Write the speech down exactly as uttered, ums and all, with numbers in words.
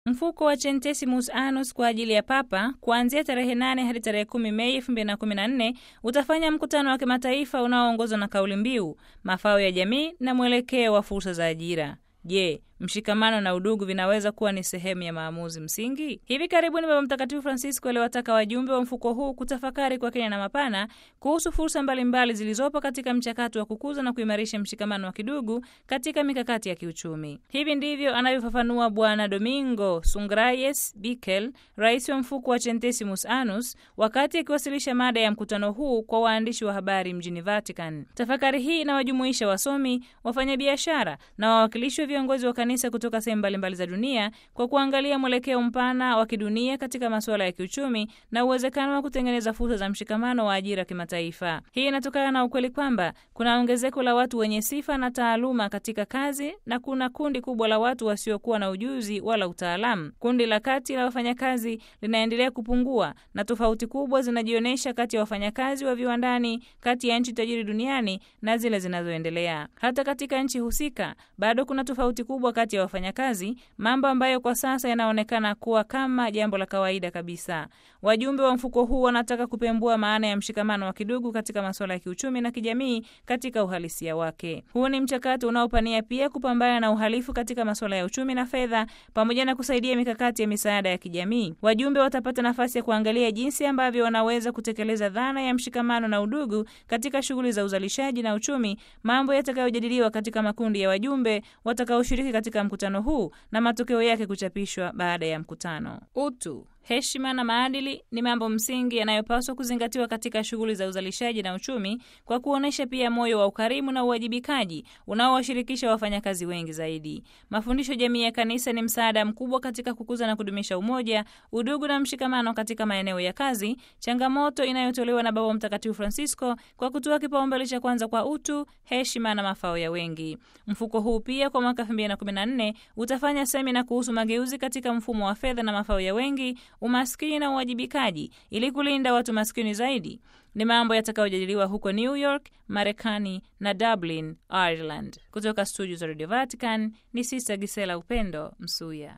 Mfuko wa Centesimus Annus kwa ajili ya Papa kuanzia tarehe nane hadi tarehe kumi Mei elfu mbili na kumi na nne utafanya mkutano wa kimataifa unaoongozwa na kauli mbiu mafao ya jamii na mwelekeo wa fursa za ajira. Je, mshikamano na udugu vinaweza kuwa ni sehemu ya maamuzi msingi? Hivi karibuni Baba Mtakatifu Francisco aliwataka wajumbe wa mfuko huu kutafakari kwa kina na mapana kuhusu fursa mbalimbali zilizopo katika mchakato wa kukuza na kuimarisha mshikamano wa kidugu katika mikakati ya kiuchumi. Hivi ndivyo anavyofafanua Bwana Domingo Sungrayes Bikel, rais wa mfuko wa Centesimus Annus, wakati akiwasilisha mada ya mkutano huu kwa waandishi wa habari mjini Vatican. Tafakari hii inawajumuisha wasomi, wafanyabiashara na wawakilishi wa viongozi wa kanisa kutoka sehemu mbalimbali za dunia kwa kuangalia mwelekeo mpana wa kidunia katika masuala ya kiuchumi na uwezekano wa kutengeneza fursa za mshikamano wa ajira kimataifa. Hii inatokana na ukweli kwamba kuna ongezeko la watu wenye sifa na taaluma katika kazi na kuna kundi kubwa la watu wasiokuwa na ujuzi wala utaalamu. Kundi la kati la wafanyakazi linaendelea kupungua na tofauti kubwa zinajionyesha kati ya wafanyakazi wa viwandani kati ya nchi tajiri duniani na zile zinazoendelea. Hata katika nchi husika bado kuna tofauti kubwa kati ya wafanyakazi, mambo ambayo kwa sasa yanaonekana kuwa kama jambo la kawaida kabisa. Wajumbe wa mfuko huu wanataka kupembua maana ya mshikamano wa kidugu katika masuala ya kiuchumi na kijamii katika uhalisia wake. Huu ni mchakato unaopania pia kupambana na uhalifu katika masuala ya uchumi na fedha pamoja na kusaidia mikakati ya misaada ya kijamii. Wajumbe watapata nafasi ya kuangalia jinsi ambavyo wanaweza kutekeleza dhana ya mshikamano na udugu katika shughuli za uzalishaji na uchumi, mambo yatakayojadiliwa katika makundi ya wajumbe watakaoshiriki katika mkutano huu na matokeo yake kuchapishwa baada ya mkutano. Utu, heshima na maadili ni mambo msingi yanayopaswa kuzingatiwa katika shughuli za uzalishaji na uchumi, kwa kuonesha pia moyo wa ukarimu na uwajibikaji unaowashirikisha wafanyakazi wengi zaidi. Mafundisho jamii ya kanisa ni msaada mkubwa katika kukuza na kudumisha umoja, udugu na mshikamano katika maeneo ya kazi, changamoto inayotolewa na Baba Mtakatifu Francisco kwa kutoa kipaumbele cha kwanza kwa utu, heshima na mafao ya wengi. Mfuko huu pia kwa mwaka elfu mbili na kumi na nne utafanya semina kuhusu mageuzi katika mfumo wa fedha na mafao ya wengi, umaskini na uwajibikaji ili kulinda watu maskini zaidi. Ni mambo yatakayojadiliwa huko New York, Marekani na Dublin, Ireland. Kutoka studio za Radio Vatican ni Sister Gisela Upendo Msuya.